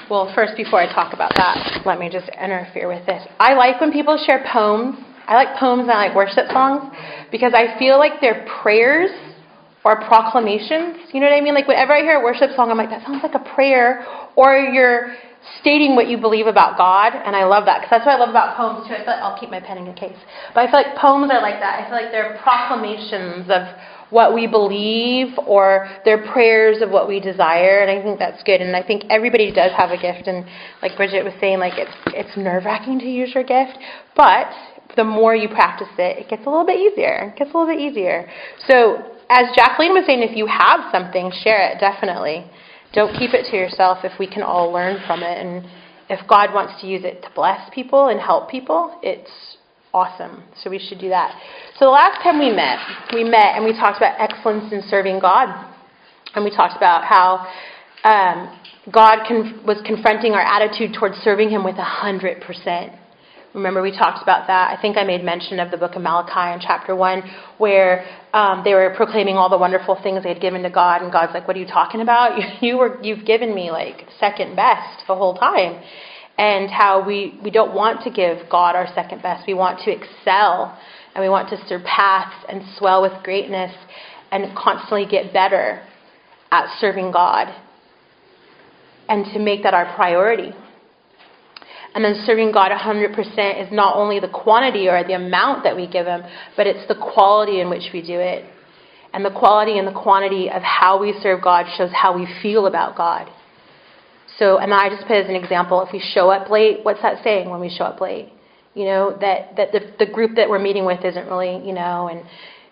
Well, first, before I talk about that, let me just interfere with this. I like when people share poems. I like poems and I like worship songs because I feel like they're prayers or proclamations. You know what I mean? Like whenever I hear a worship song, I'm like, that sounds like a prayer, or you're stating what you believe about God, and I love that because that's what I love about poems too. I feel like I'll keep my pen in case, but I feel like poems are like that. I feel like they're proclamations of what we believe, or they're prayers of what we desire, and I think that's good. And I think everybody does have a gift, and like Bridget was saying, like it's nerve-wracking to use your gift, but the more you practice it, it gets a little bit easier. So as Jacqueline was saying, if you have something, share it, definitely. Don't keep it to yourself if we can all learn from it. And if God wants to use it to bless people and help people, it's awesome. So we should do that. So the last time we met and we talked about excellence in serving God. And we talked about how God was confronting our attitude towards serving him with 100%. Remember, we talked about that. I think I made mention of the book of Malachi in chapter 1, where they were proclaiming all the wonderful things they had given to God, and God's like, what are you talking about? You've given me like second best the whole time. And how we don't want to give God our second best. We want to excel, and we want to surpass and swell with greatness and constantly get better at serving God, and to make that our priority. And then serving God 100% is not only the quantity or the amount that we give him, but it's the quality in which we do it. And the quality and the quantity of how we serve God shows how we feel about God. So, and I just put as an example, if we show up late, what's that saying when we show up late? You know, that the group that we're meeting with isn't really, you know, and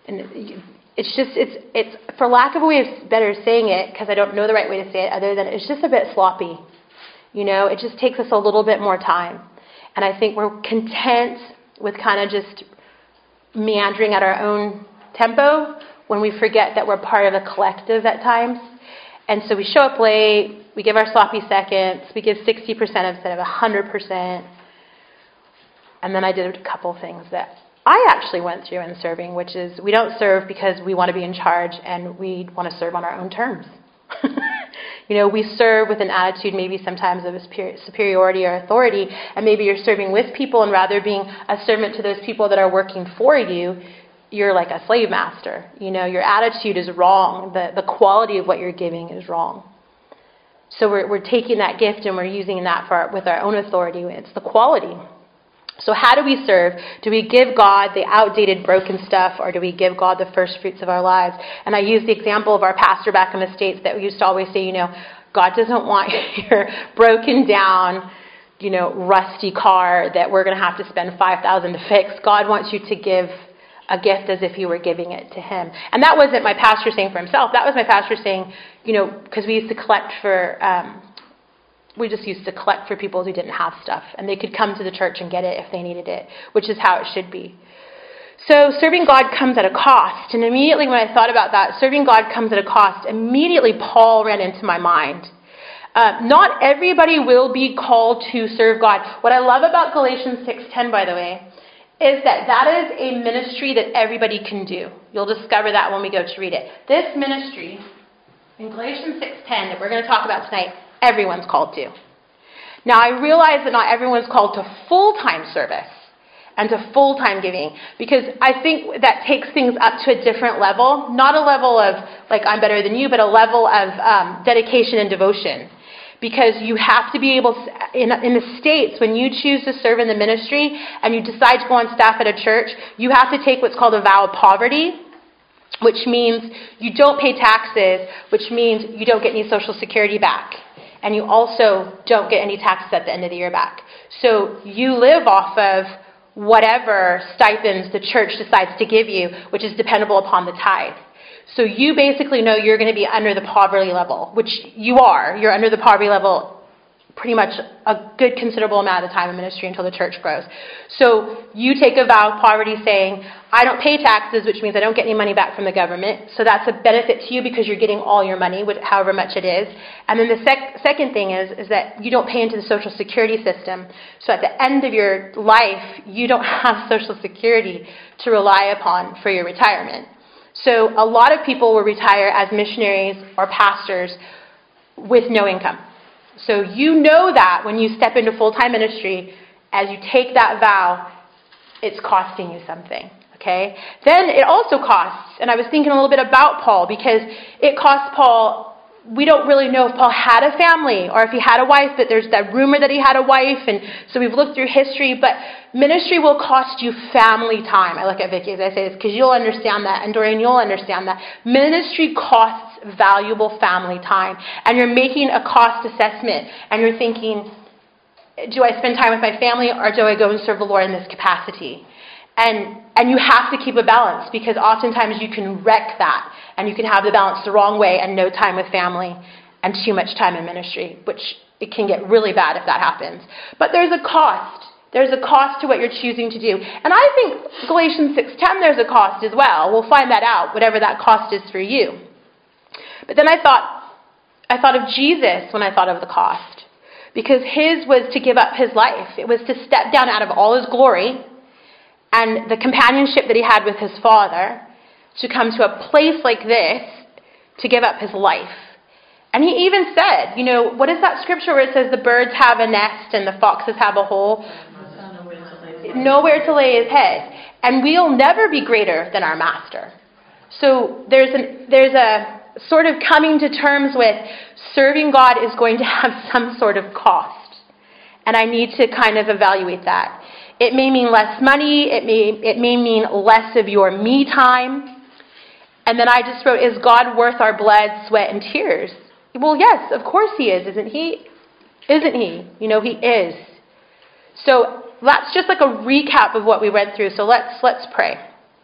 it's for lack of a way of better saying it, because I don't know the right way to say it other than it's just a bit sloppy. You know, it just takes us a little bit more time. And I think we're content with kind of just meandering at our own tempo when we forget that we're part of a collective at times. And so we show up late, we give our sloppy seconds, we give 60% instead of 100%. And then I did a couple things that I actually went through in serving, which is we don't serve because we want to be in charge and we want to serve on our own terms. You know, we serve with an attitude maybe sometimes of superiority or authority, and maybe you're serving with people, and rather being a servant to those people that are working for you, you're like a slave master. You know, your attitude is wrong. The quality of what you're giving is wrong. So we're taking that gift and we're using that with our own authority. It's the quality. So how do we serve? Do we give God the outdated, broken stuff, or do we give God the first fruits of our lives? And I use the example of our pastor back in the States that we used to always say, you know, God doesn't want your broken down, you know, rusty car that we're going to have to spend $5,000 to fix. God wants you to give a gift as if you were giving it to him. And that wasn't my pastor saying for himself. That was my pastor saying, you know, because we used to collect for... we just used to collect for people who didn't have stuff, and they could come to the church and get it if they needed it, which is how it should be. So serving God comes at a cost, and immediately when I thought about that, serving God comes at a cost, immediately Paul ran into my mind. Not everybody will be called to serve God. What I love about Galatians 6:10, by the way, is that is a ministry that everybody can do. You'll discover that when we go to read it. This ministry, in Galatians 6:10, that we're going to talk about tonight, everyone's called to. Now, I realize that not everyone's called to full-time service and to full-time giving, because I think that takes things up to a different level. Not a level of, like, I'm better than you, but a level of dedication and devotion. Because you have to be able, in the States, when you choose to serve in the ministry and you decide to go on staff at a church, you have to take what's called a vow of poverty, which means you don't pay taxes, which means you don't get any Social Security back. And you also don't get any taxes at the end of the year back. So you live off of whatever stipends the church decides to give you, which is dependable upon the tithe. So you basically know you're going to be under the poverty level, which you are. You're under the poverty level pretty much a good considerable amount of the time in ministry until the church grows. So you take a vow of poverty saying, I don't pay taxes, which means I don't get any money back from the government. So that's a benefit to you because you're getting all your money, however much it is. And then the second thing is that you don't pay into the Social Security system. So at the end of your life, you don't have Social Security to rely upon for your retirement. So a lot of people will retire as missionaries or pastors with no income. So you know that when you step into full-time ministry, as you take that vow, it's costing you something. Okay? Then it also costs, and I was thinking a little bit about Paul, because it cost Paul. We don't really know if Paul had a family or if he had a wife, but there's that rumor that he had a wife, and so we've looked through history, but ministry will cost you family time. I look at Vicky as I say this because you'll understand that, and Dorian, you'll understand that. Ministry costs valuable family time, and you're making a cost assessment, and you're thinking, do I spend time with my family or do I go and serve the Lord in this capacity? And you have to keep a balance, because oftentimes you can wreck that, and you can have the balance the wrong way and no time with family and too much time in ministry, which it can get really bad if that happens. But there's a cost. There's a cost to what you're choosing to do. And I think Galatians 6:10, there's a cost as well. We'll find that out, whatever that cost is for you. But then I thought of Jesus when I thought of the cost, because his was to give up his life. It was to step down out of all his glory and the companionship that he had with his Father, to come to a place like this, to give up his life. And he even said, what is that scripture where it says the birds have a nest and the foxes have a hole? Nowhere to lay his head. And we'll never be greater than our master. So there's a sort of coming to terms with serving God is going to have some sort of cost. And I need to kind of evaluate that. It may mean less money. It may mean less of your me time. And then I just wrote, is God worth our blood, sweat, and tears? Well, yes, of course he is, isn't he? Isn't he? He is. So that's just like a recap of what we went through. So let's pray.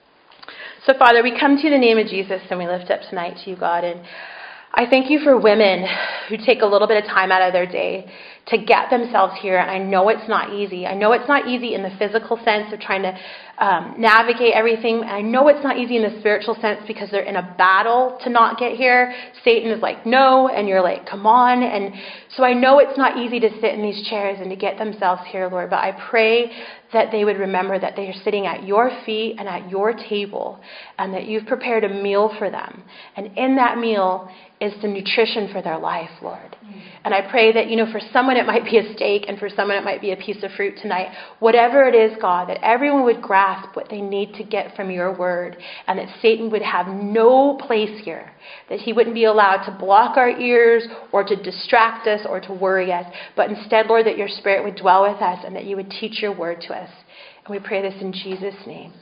So Father, we come to you in the name of Jesus, and we lift up tonight to you, God. And I thank you for women who take a little bit of time out of their day to get themselves here. And I know it's not easy. I know it's not easy in the physical sense of trying to navigate everything. And I know it's not easy in the spiritual sense because they're in a battle to not get here. Satan is like, no, and you're like, come on. And so I know it's not easy to sit in these chairs and to get themselves here, Lord. But I pray that they would remember that they are sitting at your feet and at your table, and that you've prepared a meal for them. And in that meal is the nutrition for their life, Lord. And I pray that, for someone it might be a steak, and for someone it might be a piece of fruit tonight. Whatever it is, God, that everyone would grasp what they need to get from your word, and that Satan would have no place here, that he wouldn't be allowed to block our ears or to distract us or to worry us, but instead, Lord, that your Spirit would dwell with us and that you would teach your word to us. And we pray this in Jesus' name.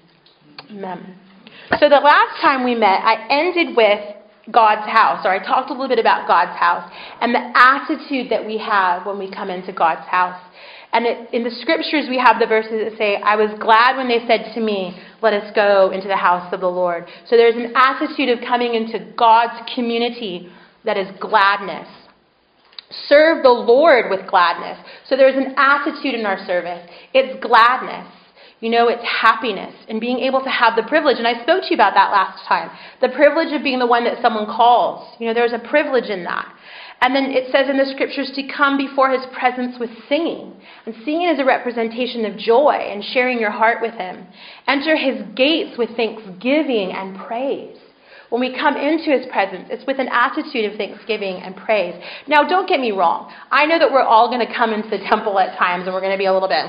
Amen. So the last time we met, I ended with God's house, or I talked a little bit about God's house and the attitude that we have when we come into God's house. And in the scriptures, we have the verses that say, I was glad when they said to me, let us go into the house of the Lord. So there's an attitude of coming into God's community that is gladness. Serve the Lord with gladness. So there's an attitude in our service. It's gladness. It's happiness and being able to have the privilege. And I spoke to you about that last time. The privilege of being the one that someone calls. There's a privilege in that. And then it says in the scriptures to come before his presence with singing. And singing is a representation of joy and sharing your heart with him. Enter his gates with thanksgiving and praise. When we come into his presence, it's with an attitude of thanksgiving and praise. Now, don't get me wrong. I know that we're all going to come into the temple at times and we're going to be a little bit,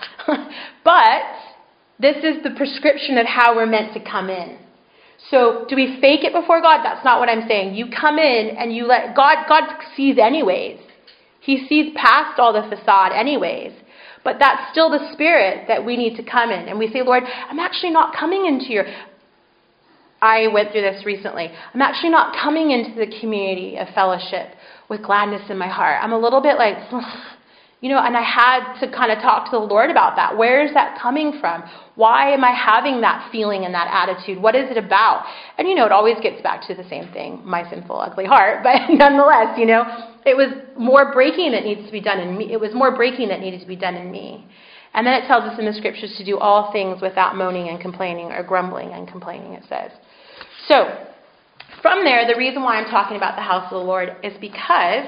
but this is the prescription of how we're meant to come in. So do we fake it before God? That's not what I'm saying. You come in and you let God sees anyways. He sees past all the facade anyways. But that's still the spirit that we need to come in. And we say, Lord, I'm actually not coming into your... I went through this recently. I'm actually not coming into the community of fellowship with gladness in my heart. I'm a little bit like, and I had to kind of talk to the Lord about that. Where is that coming from? Why am I having that feeling and that attitude? What is it about? And, it always gets back to the same thing, my sinful, ugly heart. But nonetheless, it was more breaking that needs to be done in me. It was more breaking that needed to be done in me. And then it tells us in the scriptures to do all things without moaning and complaining, or grumbling and complaining, it says. So, from there, the reason why I'm talking about the house of the Lord is because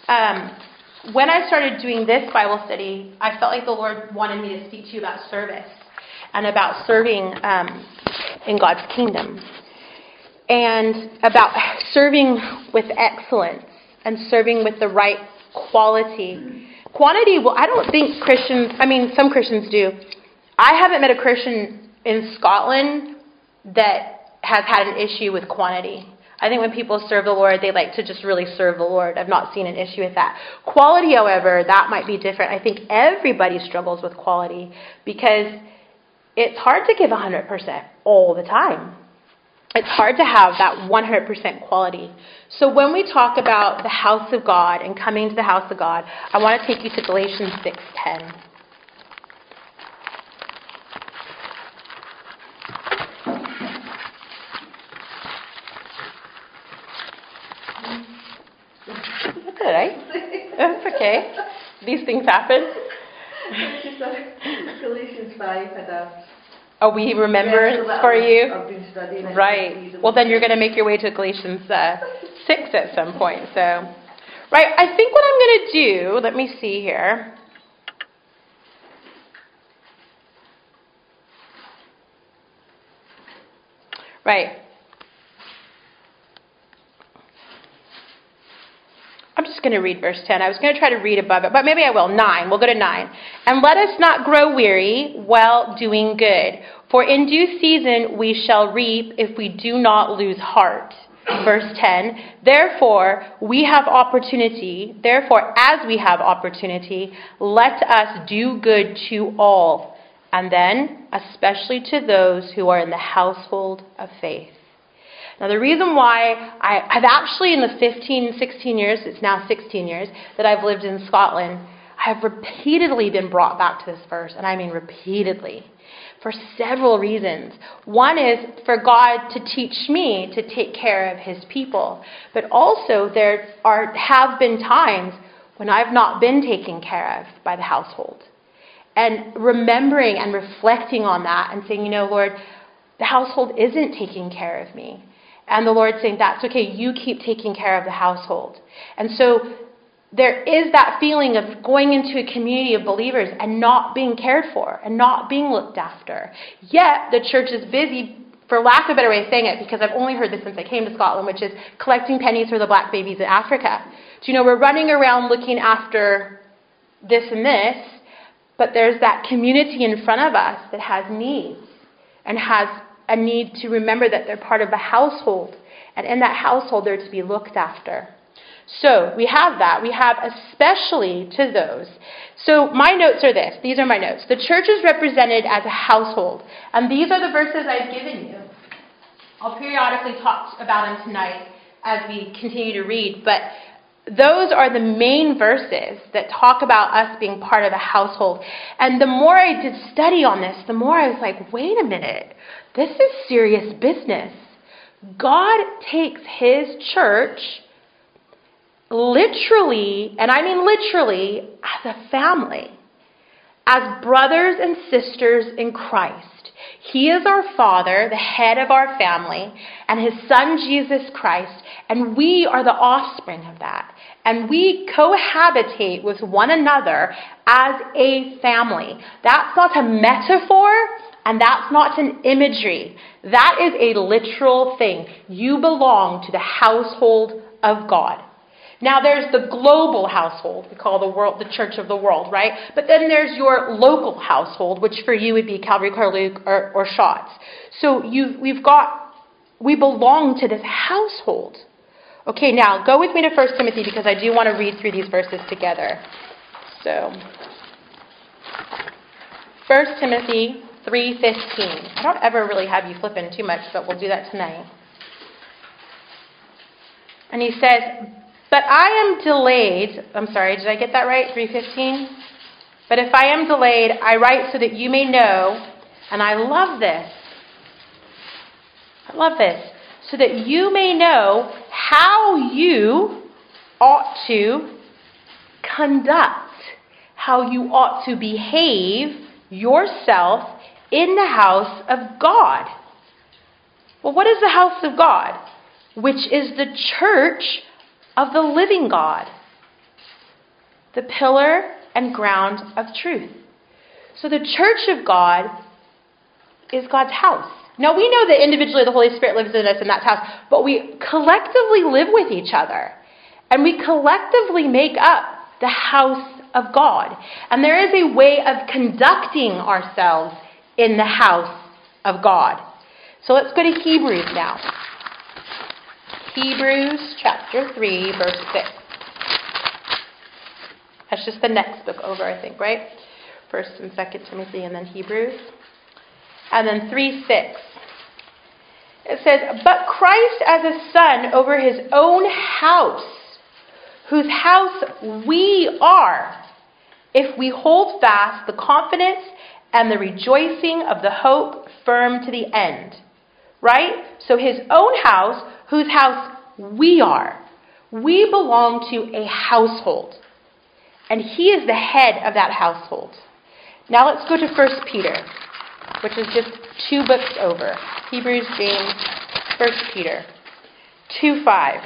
when I started doing this Bible study, I felt like the Lord wanted me to speak to you about service and about serving in God's kingdom and about serving with excellence and serving with the right quality. Quantity, well, I don't think Christians, some Christians do. I haven't met a Christian in Scotland that has had an issue with quantity. I think when people serve the Lord, they like to just really serve the Lord. I've not seen an issue with that. Quality, however, that might be different. I think everybody struggles with quality because it's hard to give 100% all the time. It's hard to have that 100% quality. So when we talk about the house of God and coming to the house of God, I want to take you to Galatians 6:10. That's all right. That's okay. These things happen. Galatians 5 had a... Oh, we remembrance for you? I've been studying it. Right. Well, then you're going to make your way to Galatians 6 at some point. So, right. I think what I'm going to do, let me see here. Right. I'm just going to read verse 10. I was going to try to read above it, but maybe I will. 9. We'll go to 9. And let us not grow weary while doing good, for in due season we shall reap if we do not lose heart. Verse 10. Therefore, as we have opportunity, let us do good to all, and then especially to those who are in the household of faith. Now, the reason why I've actually, in the 16 years, it's now 16 years, that I've lived in Scotland, I have repeatedly been brought back to this verse, and I mean repeatedly, for several reasons. One is for God to teach me to take care of his people, but also there have been times when I've not been taken care of by the household. And remembering and reflecting on that and saying, Lord, the household isn't taking care of me. And the Lord saying, that's okay, you keep taking care of the household. And so there is that feeling of going into a community of believers and not being cared for and not being looked after. Yet the church is busy, for lack of a better way of saying it, because I've only heard this since I came to Scotland, which is collecting pennies for the black babies in Africa. So, we're running around looking after this and this, but there's that community in front of us that has needs and has a need to remember that they're part of a household. And in that household, they're to be looked after. So we have that. We have especially to those. So my notes are this. These are my notes. The church is represented as a household. And these are the verses I've given you. I'll periodically talk about them tonight as we continue to read. But those are the main verses that talk about us being part of a household. And the more I did study on this, the more I was like, wait a minute. This is serious business. God takes his church literally, and I mean literally, as a family, as brothers and sisters in Christ. He is our Father, the head of our family, and his Son, Jesus Christ, and we are the offspring of that. And we cohabitate with one another as a family. That's not a metaphor, and that's not an imagery. That is a literal thing. You belong to the household of God. Now there's the global household, we call the world, the church of the world, right? But then there's your local household, which for you would be Calvary, Carluke, or Shots. So we belong to this household. Okay, now go with me to 1 Timothy because I do want to read through these verses together. So, 1 Timothy 3:15. I don't ever really have you flipping too much, but we'll do that tonight. And he says, but I am delayed. I'm sorry, did I get that right? 3:15? But if I am delayed, I write so that you may know, and I love this. So that you may know how you ought to conduct, how you ought to behave yourself in the house of God. Well, what is the house of God? Which is the church of the living God, the pillar and ground of truth. So the church of God is God's house. Now we know that individually the Holy Spirit lives in us in that house, but we collectively live with each other. And we collectively make up the house of God. And there is a way of conducting ourselves in the house of God. So let's go to Hebrews now. Hebrews chapter 3, verse 6. That's just the next book over, I think, right? 1st and 2nd Timothy and then Hebrews. And then 3:6. It says, "But Christ as a son over his own house, whose house we are, if we hold fast the confidence and the rejoicing of the hope firm to the end." Right? So his own house, whose house we are. We belong to a household. And he is the head of that household. Now let's go to 1 Peter, which is just 2 books over. Hebrews, James, 1 Peter 2:5.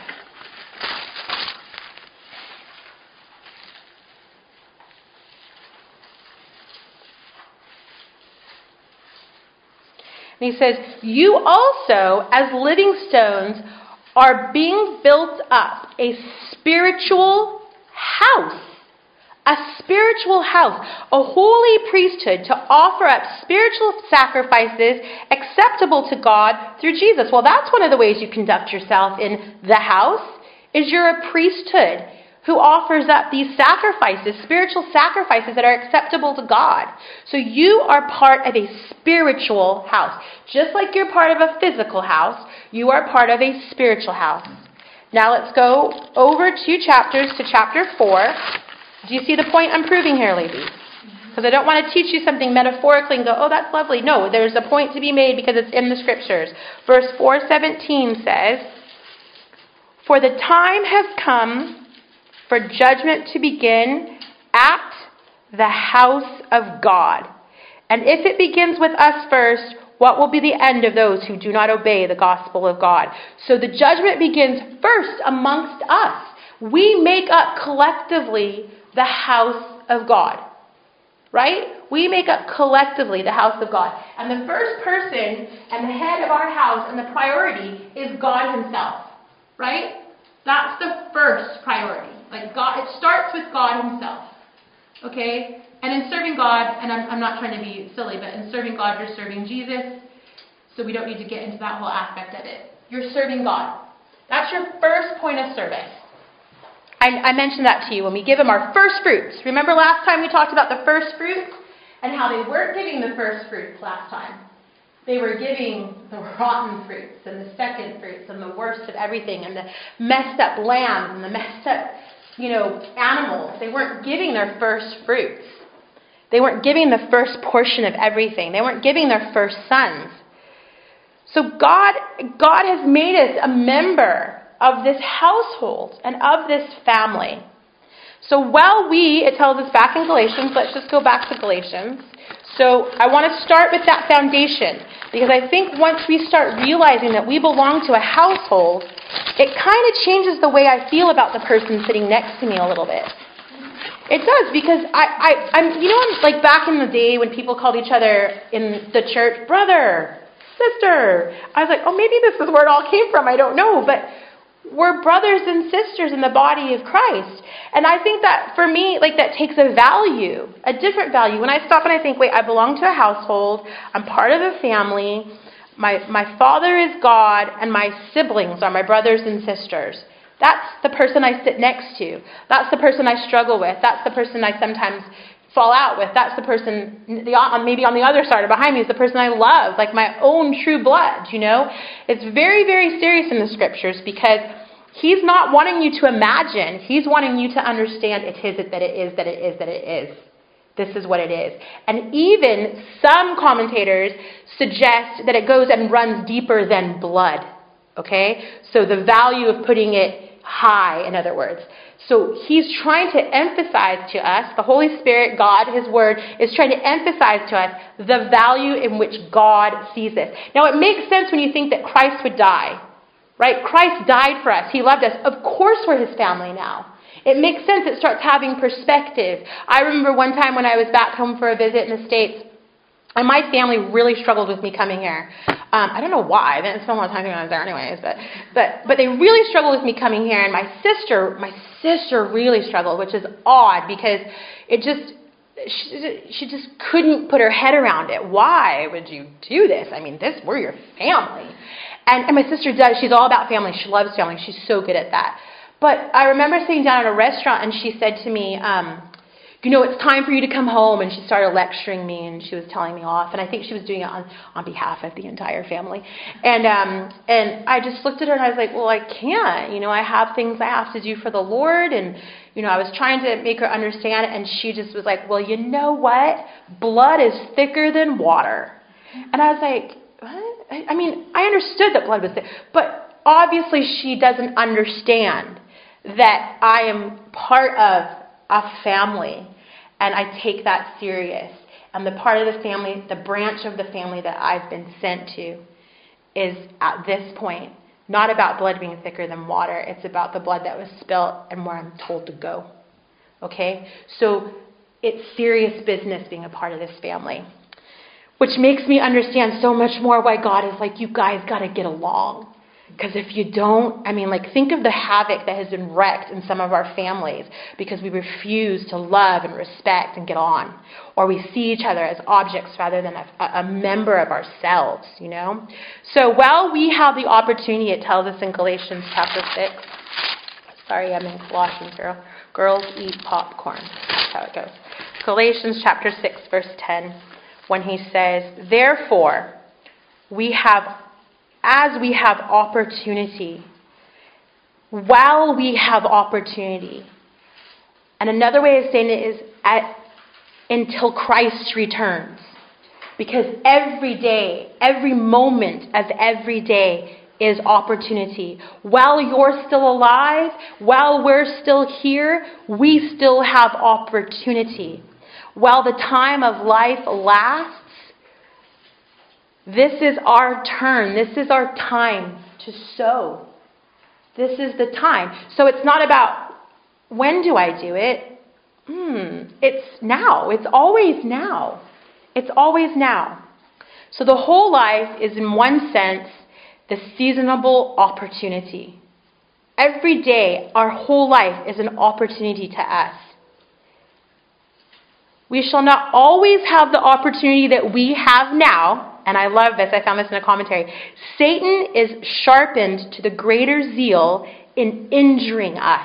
And he says, "You also, as living stones, are being built up a spiritual house." A spiritual house, a holy priesthood to offer up spiritual sacrifices acceptable to God through Jesus. Well, that's one of the ways you conduct yourself in the house, is you're a priesthood who offers up these sacrifices, spiritual sacrifices that are acceptable to God. So you are part of a spiritual house. Just like you're part of a physical house, you are part of a spiritual house. Now let's go over 2 chapters to chapter 4. Do you see the point I'm proving here, ladies? Because I don't want to teach you something metaphorically and go, oh, that's lovely. No, there's a point to be made because it's in the scriptures. Verse 4:17 says, "For the time has come for judgment to begin at the house of God. And if it begins with us first, what will be the end of those who do not obey the gospel of God?" So the judgment begins first amongst us. We make up collectively the house of God. Right? We make up collectively the house of God. And the first person and the head of our house and the priority is God himself. Right? That's the first priority. Like God, it starts with God himself. Okay? And in serving God, and I'm not trying to be silly, but in serving God, you're serving Jesus. So we don't need to get into that whole aspect of it. You're serving God. That's your first point of service. I mentioned that to you when we give them our first fruits. Remember last time we talked about the first fruits and how they weren't giving the first fruits last time. They were giving the rotten fruits and the second fruits and the worst of everything and the messed up lambs and the messed up, animals. They weren't giving their first fruits. They weren't giving the first portion of everything. They weren't giving their first sons. So God has made us a member of this household and of this family. So while it tells us back in Galatians, let's just go back to Galatians. So I want to start with that foundation, because I think once we start realizing that we belong to a household, it kind of changes the way I feel about the person sitting next to me a little bit. It does, because I'm like back in the day when people called each other in the church, brother, sister. I was like, oh, maybe this is where it all came from. I don't know, but we're brothers and sisters in the body of Christ. And I think that for me, that takes a value, a different value. When I stop and I think, wait, I belong to a household, I'm part of a family, my father is God, and my siblings are my brothers and sisters. That's the person I sit next to. That's the person I struggle with. That's the person I sometimes fall out with. That's the person, maybe on the other side or behind me, is the person I love, like my own true blood, It's very, very serious in the scriptures, because he's not wanting you to imagine. He's wanting you to understand it is that it is, that it is, that it is. This is what it is. And even some commentators suggest that it goes and runs deeper than blood. Okay? So the value of putting it high, in other words. So he's trying to emphasize to us, the Holy Spirit, God, his word, is trying to emphasize to us the value in which God sees this. Now it makes sense when you think that Christ would die. Right? Christ died for us. He loved us. Of course we're his family now. It makes sense. It starts having perspective. I remember one time when I was back home for a visit in the States, and my family really struggled with me coming here. I don't know why. I didn't spend a lot of time when I was there anyways, but they really struggled with me coming here, and my sister really struggled, which is odd because she just couldn't put her head around it. Why would you do this? I mean, we're your family. And my sister does. She's all about family. She loves family. She's so good at that. But I remember sitting down at a restaurant, and she said to me, it's time for you to come home. And she started lecturing me, and she was telling me off. And I think she was doing it on behalf of the entire family. And I just looked at her, and I was like, well, I can't. I have things I have to do for the Lord. And, I was trying to make her understand it. And she just was like, well, you know what? Blood is thicker than water. And I was like, what? I mean, I understood that blood was thick. But obviously she doesn't understand that I am part of a family, and I take that serious. And the part of the family, the branch of the family that I've been sent to is at this point not about blood being thicker than water. It's about the blood that was spilt and where I'm told to go. Okay? So it's serious business being a part of this family, which makes me understand so much more why God is like, you guys got to get along. Because if you don't, think of the havoc that has been wrecked in some of our families because we refuse to love and respect and get on. Or we see each other as objects rather than a member of ourselves, So while we have the opportunity, it tells us in Galatians chapter 6. Sorry, I'm in Colossians, girl. Girls eat popcorn. That's how it goes. Galatians chapter 6, verse 10, when he says, therefore, as we have opportunity, while we have opportunity. And another way of saying it is until Christ returns. Because every day, every moment of every day is opportunity. While you're still alive, while we're still here, we still have opportunity. While the time of life lasts, this is our turn. This is our time to sow. This is the time. So it's not about when do I do it? It's now. It's always now. It's always now. So the whole life is, in one sense, the seasonable opportunity. Every day, our whole life is an opportunity to us. We shall not always have the opportunity that we have now. And I love this. I found this in a commentary. Satan is sharpened to the greater zeal in injuring us.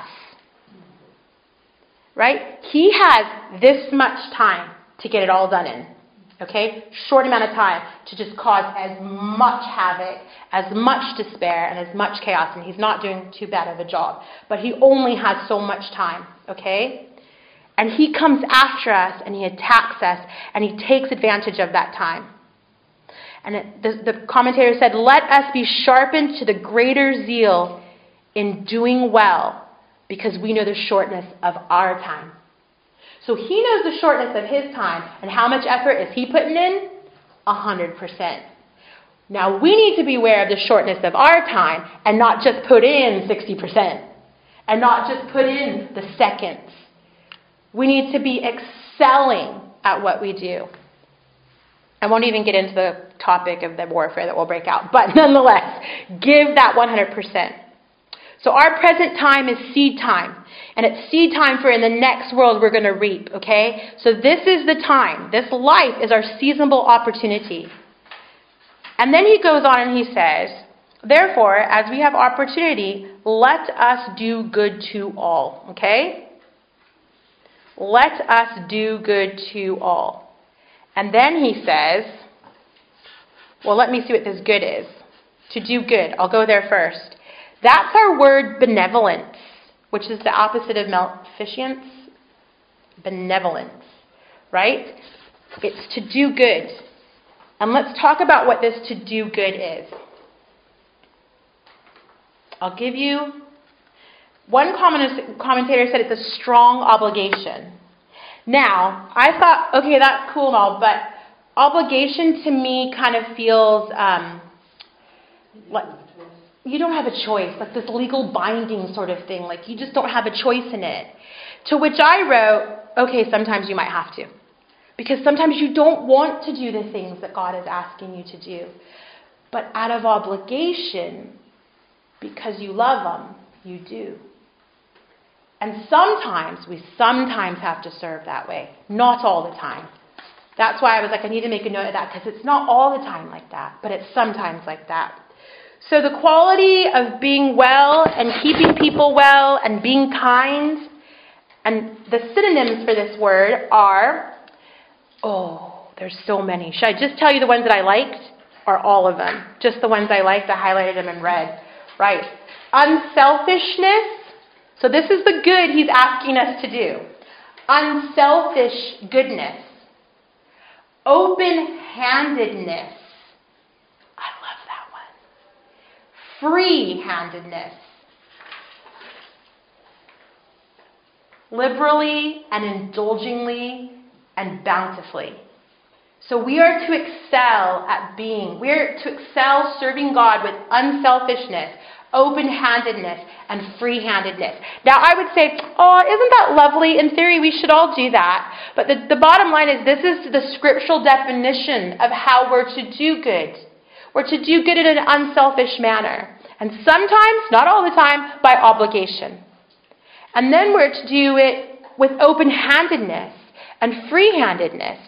Right? He has this much time to get it all done in. Okay? Short amount of time to just cause as much havoc, as much despair, and as much chaos. And he's not doing too bad of a job. But he only has so much time. Okay? And he comes after us, and he attacks us, and he takes advantage of that time. And the commentator said, let us be sharpened to the greater zeal in doing well, because we know the shortness of our time. So he knows the shortness of his time, and how much effort is he putting in? 100%. Now we need to be aware of the shortness of our time, and not just put in 60%, and not just put in the seconds. We need to be excelling at what we do. I won't even get into the topic of the warfare that will break out. But nonetheless, give that 100%. So our present time is seed time. And it's seed time for in the next world we're going to reap. Okay? So this is the time. This life is our seasonable opportunity. And then he goes on and he says, therefore, as we have opportunity, let us do good to all. Okay? Let us do good to all. And then he says, well, let me see what this good is. To do good. I'll go there first. That's our word benevolence, which is the opposite of maleficence. Benevolence. Right? It's to do good. And let's talk about what this to do good is. I'll give you... One commentator said it's a strong obligation. Now, I thought, okay, that's cool and all, but obligation to me kind of feels like you don't have a choice, like this legal binding sort of thing, like you just don't have a choice in it. To which I wrote, okay, sometimes you might have to. Because sometimes you don't want to do the things that God is asking you to do. but out of obligation, because you love them, you do. And we sometimes have to serve that way. Not all the time. That's why I was like, I need to make a note of that, because it's not all the time like that, but it's sometimes like that. So the quality of being well and keeping people well and being kind, and the synonyms for this word are, there's so many. Should I just tell you the ones that I liked, or all of them? Just the ones I liked, I highlighted them in red. Right. Unselfishness. So this is the good he's asking us to do. Unselfish goodness. Open-handedness. I love that one. Free-handedness. Liberally and indulgingly and bountifully. So we are to excel serving God with unselfishness, open-handedness, and free-handedness. Now I would say, isn't that lovely? In theory, we should all do that. But the bottom line is, this is the scriptural definition of how we're to do good. We're to do good in an unselfish manner. And sometimes, not all the time, by obligation. And then we're to do it with open-handedness and free-handedness.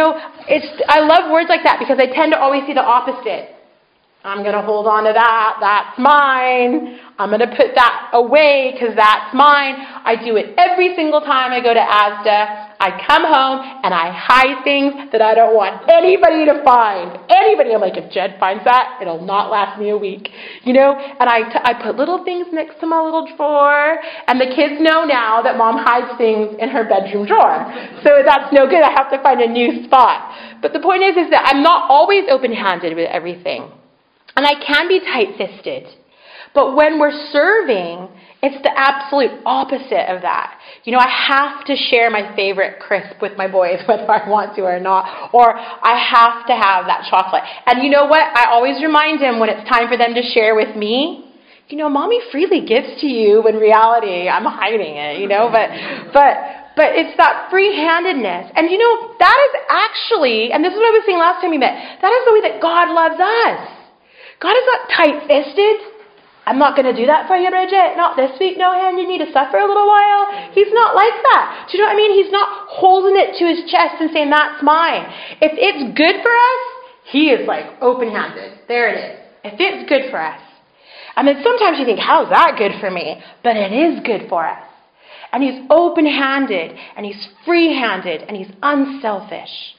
I love words like that, because I tend to always see the opposite. I'm going to hold on to that. That's mine. I'm going to put that away because that's mine. I do it every single time I go to Asda. I come home and I hide things that I don't want anybody to find. Anybody. I'm like, if Jed finds that, it'll not last me a week. And I put little things next to my little drawer. And the kids know now that Mom hides things in her bedroom drawer. So that's no good. I have to find a new spot. But the point is that I'm not always open-handed with everything. And I can be tight-fisted. But when we're serving, it's the absolute opposite of that. I have to share my favorite crisp with my boys, whether I want to or not. Or I have to have that chocolate. And you know what? I always remind them when it's time for them to share with me. Mommy freely gives to you, when in reality, I'm hiding it, But it's that free-handedness. And that is actually, and this is what I was saying last time we met, that is the way that God loves us. God is not tight-fisted. I'm not going to do that for you, Bridget. Not this week. No, hand, you need to suffer a little while. He's not like that. Do you know what I mean? He's not holding it to his chest and saying, that's mine. If it's good for us, he is like open-handed. There it is. If it's good for us. I mean, sometimes you think, how's that good for me? But it is good for us. And he's open-handed, and he's free-handed, and he's unselfish.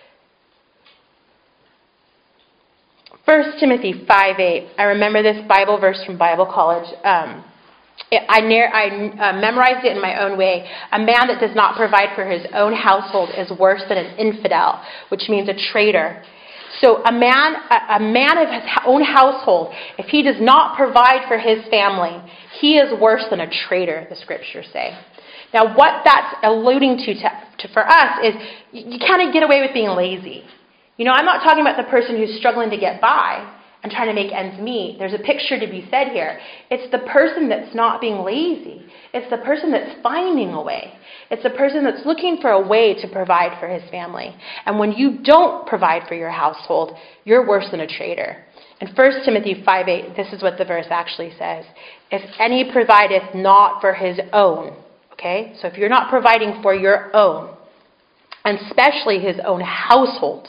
1 Timothy 5:8. I remember this Bible verse from Bible college. I memorized it in my own way. A man that does not provide for his own household is worse than an infidel, which means a traitor. So a man of his own household, if he does not provide for his family, he is worse than a traitor, the scriptures say. Now, what that's alluding to for us is you kind of get away with being lazy. I'm not talking about the person who's struggling to get by and trying to make ends meet. There's a picture to be said here. It's the person that's not being lazy. It's the person that's finding a way. It's the person that's looking for a way to provide for his family. And when you don't provide for your household, you're worse than a traitor. In 1 Timothy 5:8, this is what the verse actually says. If any provideth not for his own, okay? So if you're not providing for your own, and especially his own household,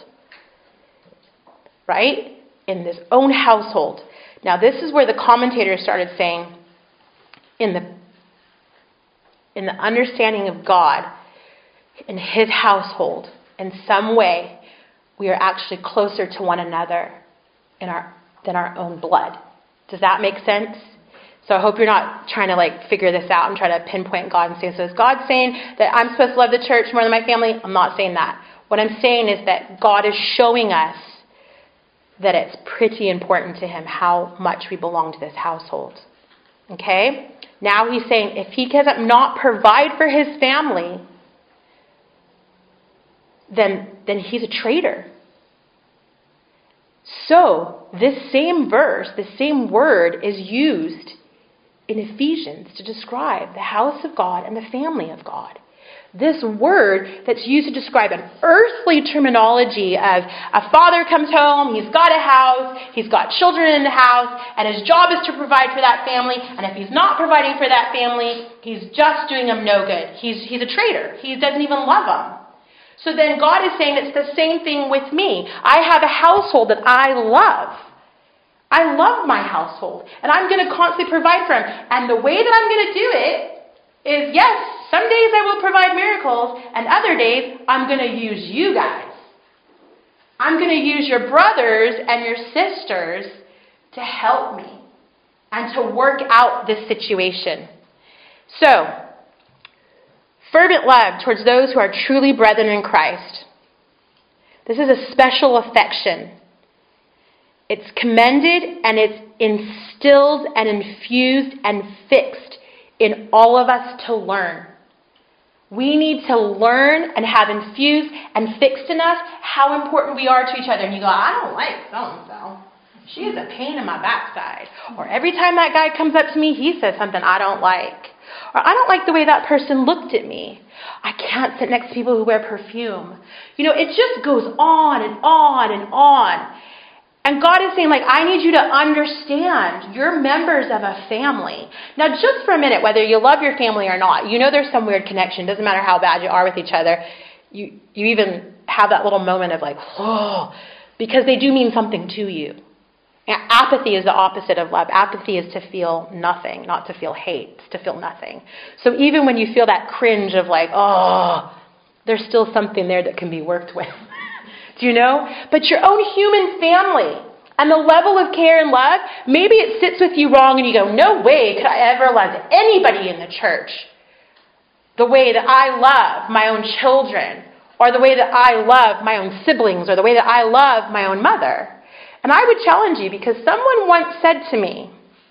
right? In this own household. Now, this is where the commentators started saying, in the understanding of God, in his household, in some way, we are actually closer to one another than our own blood. Does that make sense? So I hope you're not trying to figure this out and try to pinpoint God and say, so is God saying that I'm supposed to love the church more than my family? I'm not saying that. What I'm saying is that God is showing us that it's pretty important to him how much we belong to this household. Okay? Now he's saying if he can not provide for his family, then he's a traitor. So this same verse, the same word is used in Ephesians to describe the house of God and the family of God. this word that's used to describe an earthly terminology of a father comes home, he's got a house, he's got children in the house, and his job is to provide for that family, and if he's not providing for that family, he's just doing them no good. He's a traitor. He doesn't even love them. So then God is saying it's the same thing with me. I have a household that I love. I love my household, and I'm going to constantly provide for him. And the way that I'm going to do it is, yes, some days I will provide miracles, and other days I'm going to use you guys. I'm going to use your brothers and your sisters to help me and to work out this situation. So, fervent love towards those who are truly brethren in Christ. This is a special affection. It's commended and it's instilled and infused and fixed in all of us to learn. We need to learn and have infused and fixed in us how important we are to each other. And you go, I don't like so-and-so. She is a pain in my backside. Or every time that guy comes up to me, he says something I don't like. Or I don't like the way that person looked at me. I can't sit next to people who wear perfume. It just goes on and on and on. And God is saying, I need you to understand you're members of a family. Now, just for a minute, whether you love your family or not, there's some weird connection. Doesn't matter how bad you are with each other. You even have that little moment of because they do mean something to you. And apathy is the opposite of love. Apathy is to feel nothing, not to feel hate, it's to feel nothing. So even when you feel that cringe of there's still something there that can be worked with. Do you know? But your own human family and the level of care and love, maybe it sits with you wrong and you go, no way could I ever love anybody in the church the way that I love my own children, or the way that I love my own siblings, or the way that I love my own mother. And I would challenge you, because someone once said to me,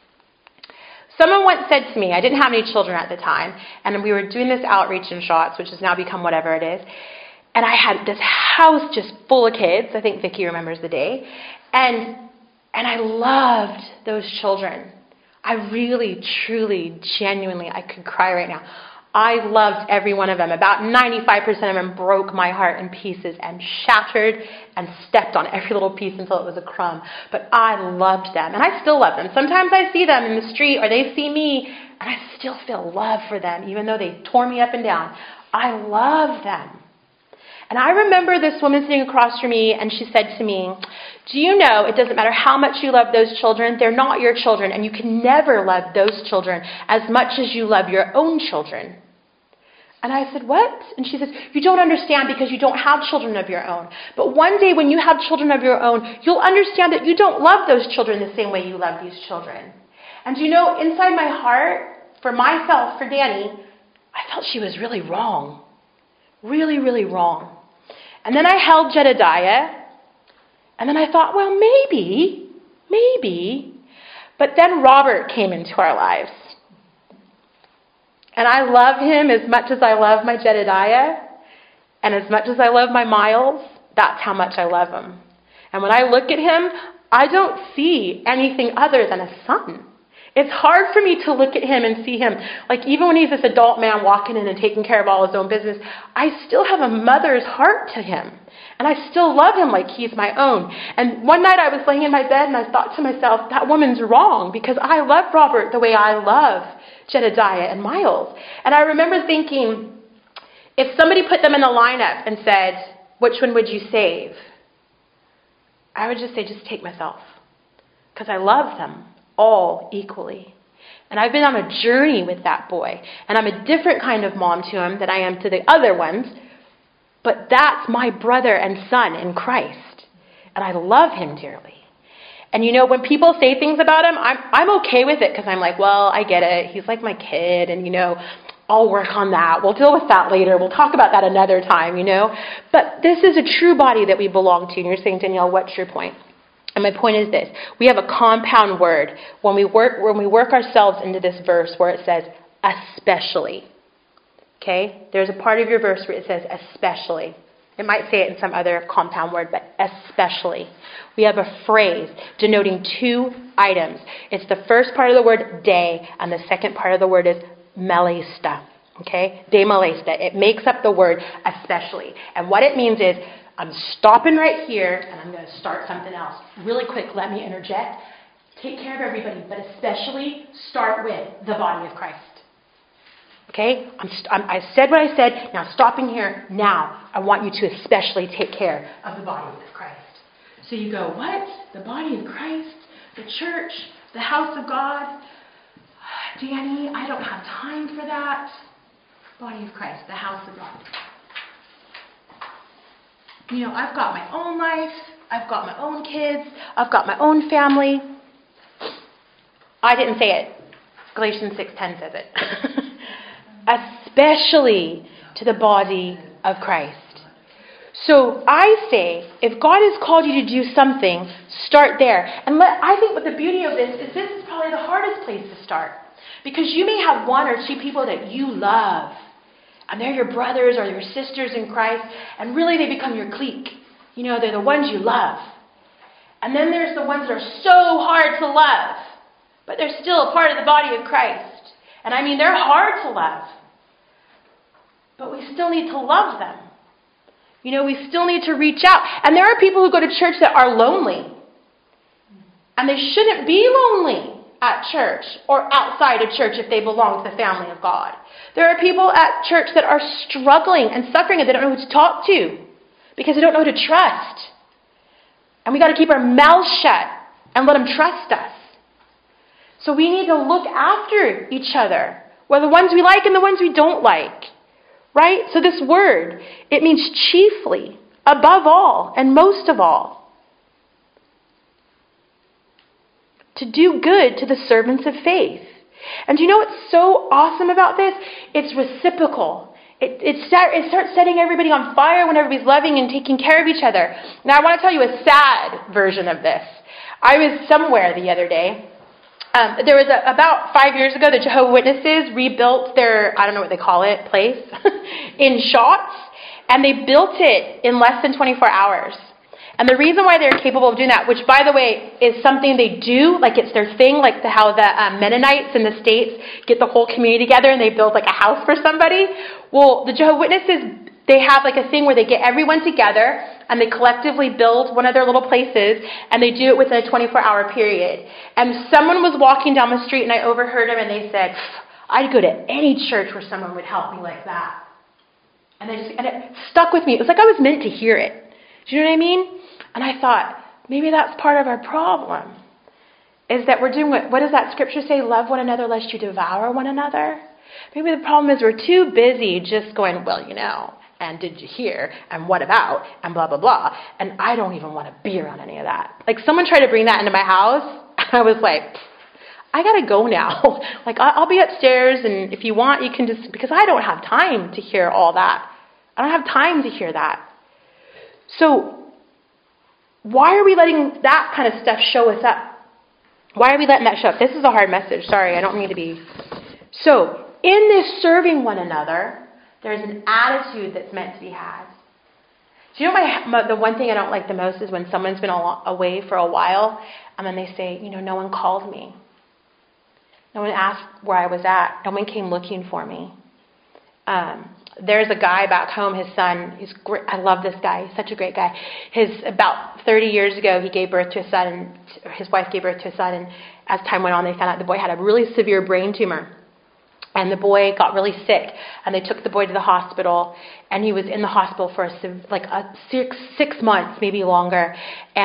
I didn't have any children at the time, and we were doing this outreach in Shots, which has now become whatever it is. And I had this house just full of kids. I think Vicki remembers the day. And I loved those children. I really, truly, genuinely, I could cry right now. I loved every one of them. About 95% of them broke my heart in pieces and shattered and stepped on every little piece until it was a crumb. But I loved them, and I still love them. Sometimes I see them in the street or they see me, and I still feel love for them, even though they tore me up and down. I love them. And I remember this woman sitting across from me, and she said to me, do you know it doesn't matter how much you love those children, they're not your children, and you can never love those children as much as you love your own children. And I said, what? And she says, you don't understand because you don't have children of your own. But one day when you have children of your own, you'll understand that you don't love those children the same way you love these children. And inside my heart, for myself, for Danny, I felt she was really wrong. Really, really wrong. And then I held Jedediah, and then I thought, well, maybe. But then Robert came into our lives. And I love him as much as I love my Jedediah, and as much as I love my Miles, that's how much I love him. And when I look at him, I don't see anything other than a son. It's hard for me to look at him and see him, even when he's this adult man walking in and taking care of all his own business, I still have a mother's heart to him. And I still love him like he's my own. And one night I was laying in my bed and I thought to myself, that woman's wrong, because I love Robert the way I love Jedediah and Miles. And I remember thinking, if somebody put them in a lineup and said, which one would you save? I would just say, just take myself. Because I love them all equally. And I've been on a journey with that boy. And I'm a different kind of mom to him than I am to the other ones. But that's my brother and son in Christ. And I love him dearly. And when people say things about him, I'm okay with it, because I'm like, well, I get it. He's like my kid, and I'll work on that. We'll deal with that later. We'll talk about that another time, But this is a true body that we belong to. And you're saying, Danielle, what's your point? And my point is this. We have a compound word when we work ourselves into this verse where it says, especially. Okay? There's a part of your verse where it says, especially. It might say it in some other compound word, but especially. We have a phrase denoting two items. It's the first part of the word de, and the second part of the word is melista. Okay? De molesta. It makes up the word especially. And what it means is, I'm stopping right here, and I'm going to start something else. Really quick, let me interject. Take care of everybody, but especially start with the body of Christ. Okay? I said what I said. Now stopping here. Now I want you to especially take care of the body of Christ. So you go, what? The body of Christ? The church? The house of God? Danny, I don't have time for that. Body of Christ, the house of God. I've got my own life. I've got my own kids. I've got my own family. I didn't say it. Galatians 6:10 says it. Especially to the body of Christ. So I say, if God has called you to do something, start there. And I think what the beauty of this is probably the hardest place to start. Because you may have one or two people that you love. And they're your brothers or your sisters in Christ. And really they become your clique. They're the ones you love. And then there's the ones that are so hard to love. But they're still a part of the body of Christ. And they're hard to love. But we still need to love them. We still need to reach out. And there are people who go to church that are lonely. And they shouldn't be lonely at church or outside of church if they belong to the family of God. There are people at church that are struggling and suffering and they don't know who to talk to because they don't know who to trust. And we got to keep our mouths shut and let them trust us. So we need to look after each other. Well, the ones we like and the ones we don't like. Right? So this word, it means chiefly, above all, and most of all. To do good to the servants of faith. And do you know what's so awesome about this? It's reciprocal. It starts setting everybody on fire when everybody's loving and taking care of each other. Now I want to tell you a sad version of this. I was somewhere the other day. There was about 5 years ago, the Jehovah's Witnesses rebuilt their, I don't know what they call it, place in Shots. And they built it in less than 24 hours. And the reason why they're capable of doing that, which, by the way, is something they do, like it's their thing, like how the Mennonites in the States get the whole community together and they build like a house for somebody. Well, the Jehovah's Witnesses, they have like a thing where they get everyone together and they collectively build one of their little places and they do it within a 24-hour period. And someone was walking down the street and I overheard them and they said, I'd go to any church where someone would help me like that. And it stuck with me. It was like I was meant to hear it. Do you know what I mean? And I thought, maybe that's part of our problem. Is that we're doing what does that scripture say? Love one another lest you devour one another. Maybe the problem is we're too busy just going, well, and did you hear, and what about, and blah, blah, blah. And I don't even want to be around any of that. Like someone tried to bring that into my house, and I was like, I got to go now. Like I'll be upstairs, and if you want, you can just, because I don't have time to hear all that. I don't have time to hear that. So why are we letting that kind of stuff show us up? Why are we letting that show up? This is a hard message. Sorry, I don't mean to be. So, in this serving one another, there's an attitude that's meant to be had. Do you know the one thing I don't like the most is when someone's been away for a while, and then they say, no one called me. No one asked where I was at. No one came looking for me. There's a guy back home, his son, he's great. I love this guy. He's such a great guy. About 30 years ago, he gave birth to a son, and his wife gave birth to a son, and as time went on, they found out the boy had a really severe brain tumor. And the boy got really sick, and they took the boy to the hospital, and he was in the hospital for six months, maybe longer,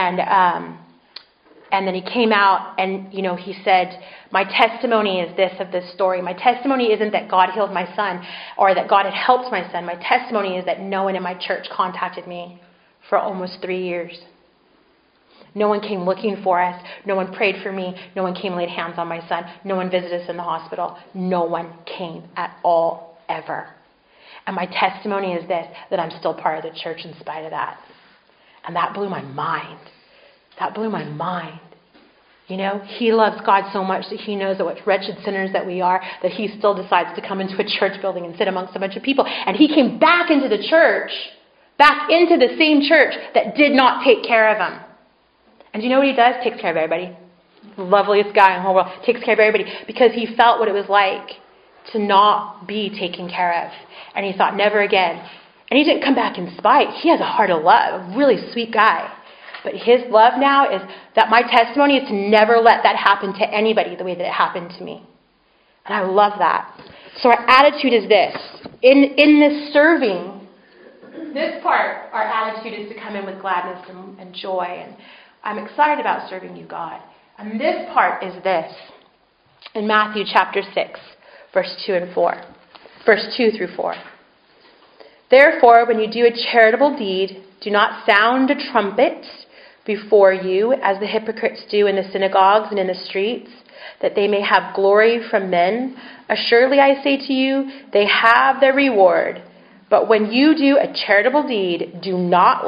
and then he came out and, he said, my testimony is this of this story. My testimony isn't that God healed my son or that God had helped my son. My testimony is that no one in my church contacted me for almost 3 years. No one came looking for us. No one prayed for me. No one came and laid hands on my son. No one visited us in the hospital. No one came at all, ever. And my testimony is this, that I'm still part of the church in spite of that. And that blew my mind. That blew my mind. He loves God so much that he knows that what wretched sinners that we are, that he still decides to come into a church building and sit amongst a bunch of people. And he came back into the church, back into the same church that did not take care of him. And do you know what he does? Takes care of everybody. The loveliest guy in the whole world. Takes care of everybody because he felt what it was like to not be taken care of. And he thought, never again. And he didn't come back in spite. He has a heart of love, a really sweet guy. But his love now is that my testimony is to never let that happen to anybody the way that it happened to me. And I love that. So our attitude is this. In this serving, this part, our attitude is to come in with gladness and joy. And I'm excited about serving you, God. And this part is this. In Matthew chapter 6, verse 2 and 4. Verse 2 through 4. Therefore, when you do a charitable deed, do not sound a trumpet before you, as the hypocrites do in the synagogues and in the streets, that they may have glory from men. Assuredly, I say to you, they have their reward. But when you do a charitable deed, do not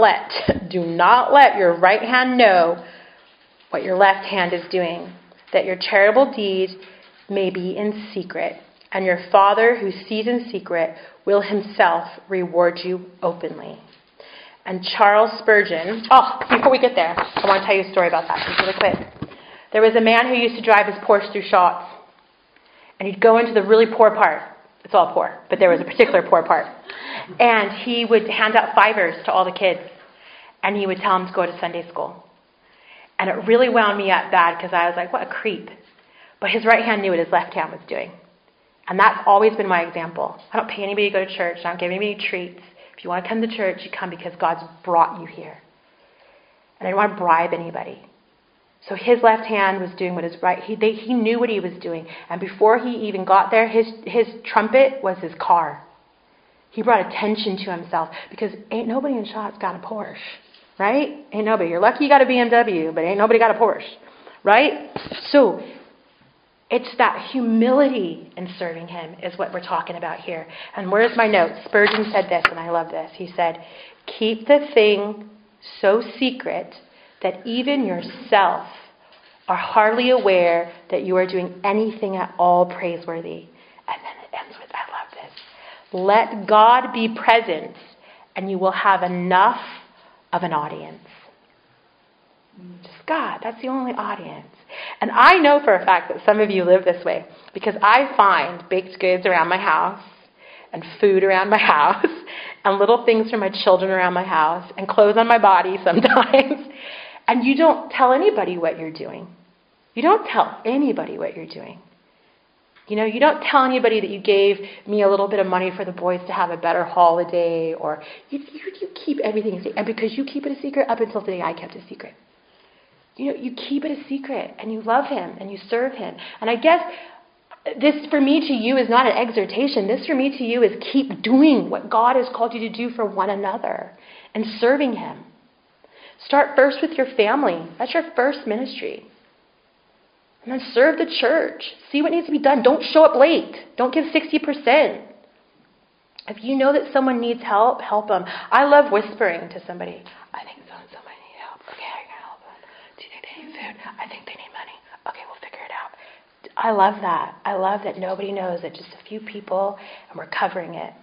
let your right hand know what your left hand is doing, that your charitable deed may be in secret, and your Father who sees in secret will himself reward you openly. And Charles Spurgeon, before we get there, I want to tell you a story about that just really quick. There was a man who used to drive his Porsche through Shotts, and he'd go into the really poor part. It's all poor, but there was a particular poor part. And he would hand out fivers to all the kids, and he would tell them to go to Sunday school. And it really wound me up bad because I was like, what a creep. But his right hand knew what his left hand was doing. And that's always been my example. I don't pay anybody to go to church. I don't give anybody treats. If you want to come to church, you come because God's brought you here. And I don't want to bribe anybody. So his left hand was doing what is right. He knew what he was doing. And before he even got there, his trumpet was his car. He brought attention to himself because ain't nobody in Shotts got a Porsche, right? Ain't nobody. You're lucky you got a BMW, but ain't nobody got a Porsche, right? So it's that humility in serving him is what we're talking about here. And where's my notes? Spurgeon said this, and I love this. He said, keep the thing so secret that even yourself are hardly aware that you are doing anything at all praiseworthy. And then it ends with, I love this. Let God be present, and you will have enough of an audience. Just God, that's the only audience. And I know for a fact that some of you live this way, because I find baked goods around my house, and food around my house, and little things for my children around my house, and clothes on my body sometimes. And you don't tell anybody what you're doing. You don't tell anybody what you're doing. You know, you don't tell anybody that you gave me a little bit of money for the boys to have a better holiday, or you keep everything a secret. And because you keep it a secret, up until today I kept it a secret. You know, you keep it a secret, and you love him, and you serve him. And I guess this for me to you is not an exhortation. This for me to you is keep doing what God has called you to do for one another and serving him. Start first with your family. That's your first ministry. And then serve the church. See what needs to be done. Don't show up late. Don't give 60%. If you know that someone needs help, help them. I love whispering to somebody. I think so-and-so might need help. Okay, I can help them. Do you think they need food? I think they need money. Okay, we'll figure it out. I love that. I love that nobody knows that just a few people, and we're covering it.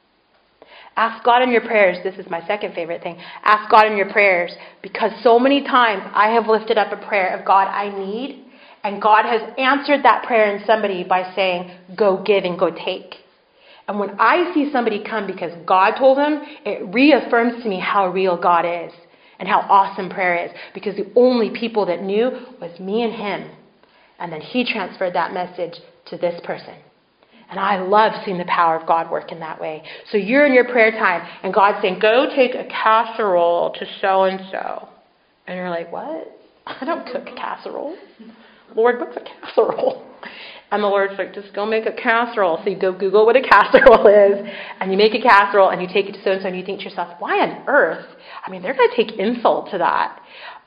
Ask God in your prayers. This is my second favorite thing. Ask God in your prayers, because so many times I have lifted up a prayer of God I need, and God has answered that prayer in somebody by saying, go give and go take. And when I see somebody come because God told them, it reaffirms to me how real God is and how awesome prayer is, because the only people that knew was me and him. And then he transferred that message to this person. And I love seeing the power of God work in that way. So you're in your prayer time, and God's saying, go take a casserole to so-and-so. And you're like, what? I don't cook casserole. Lord, what's a casserole? And the Lord's like, just go make a casserole. So you go Google what a casserole is, and you make a casserole, and you take it to so-and-so, and you think to yourself, why on earth? I mean, they're going to take insult to that.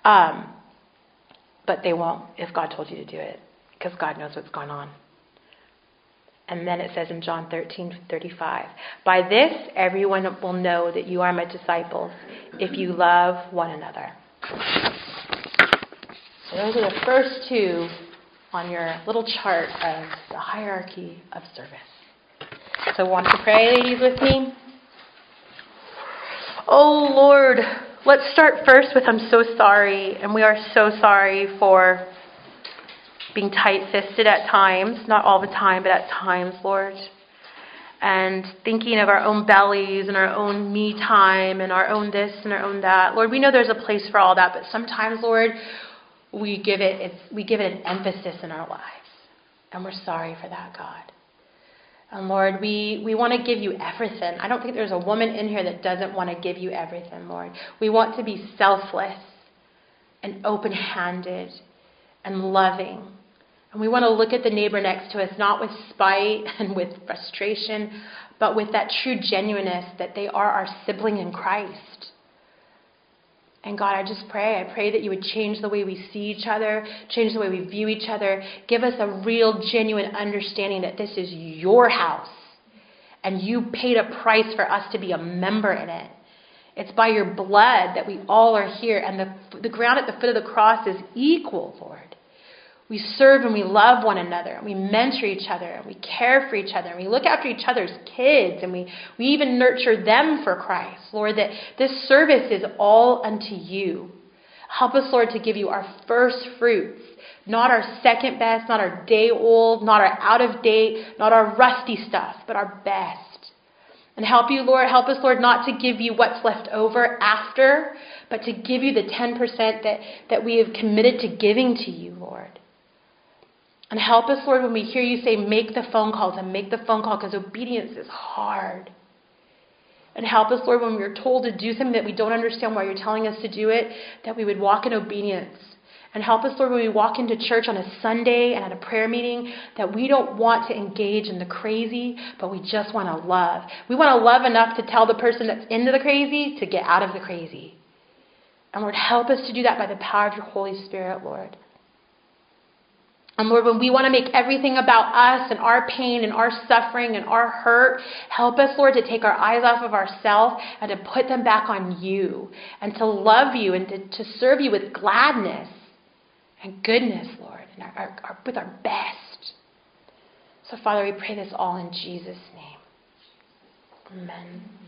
But they won't if God told you to do it, because God knows what's going on. And then it says in John 13:35, by this everyone will know that you are my disciples, if you love one another. So those are the first two on your little chart of the hierarchy of service. So want to pray, ladies, with me? Oh, Lord, let's start first with I'm so sorry. And we are so sorry for being tight-fisted at times, not all the time, but at times, Lord. And thinking of our own bellies and our own me time and our own this and our own that. Lord, we know there's a place for all that, but sometimes, Lord, we give it an emphasis in our lives. And we're sorry for that, God. And Lord, we want to give you everything. I don't think there's a woman in here that doesn't want to give you everything, Lord. We want to be selfless and open-handed and loving. And we want to look at the neighbor next to us, not with spite and with frustration, but with that true genuineness that they are our sibling in Christ. And God, I just pray that you would change the way we see each other, change the way we view each other. Give us a real, genuine understanding that this is your house. And you paid a price for us to be a member in it. It's by your blood that we all are here. And the ground at the foot of the cross is equal, Lord. We serve and we love one another, and we mentor each other, and we care for each other, and we look after each other's kids, and we even nurture them for Christ. Lord, that this service is all unto you. Help us, Lord, to give you our first fruits, not our second best, not our day old, not our out of date, not our rusty stuff, but our best. And help us, Lord, not to give you what's left over after, but to give you the 10% that we have committed to giving to you, Lord. And help us, Lord, when we hear you say, make the phone calls, and make the phone call, because obedience is hard. And help us, Lord, when we're told to do something that we don't understand why you're telling us to do it, that we would walk in obedience. And help us, Lord, when we walk into church on a Sunday and at a prayer meeting, that we don't want to engage in the crazy, but we just want to love. We want to love enough to tell the person that's into the crazy to get out of the crazy. And Lord, help us to do that by the power of your Holy Spirit, Lord. And Lord, when we want to make everything about us and our pain and our suffering and our hurt, help us, Lord, to take our eyes off of ourselves and to put them back on you and to love you and to serve you with gladness and goodness, Lord, and with our best. So, Father, we pray this all in Jesus' name. Amen.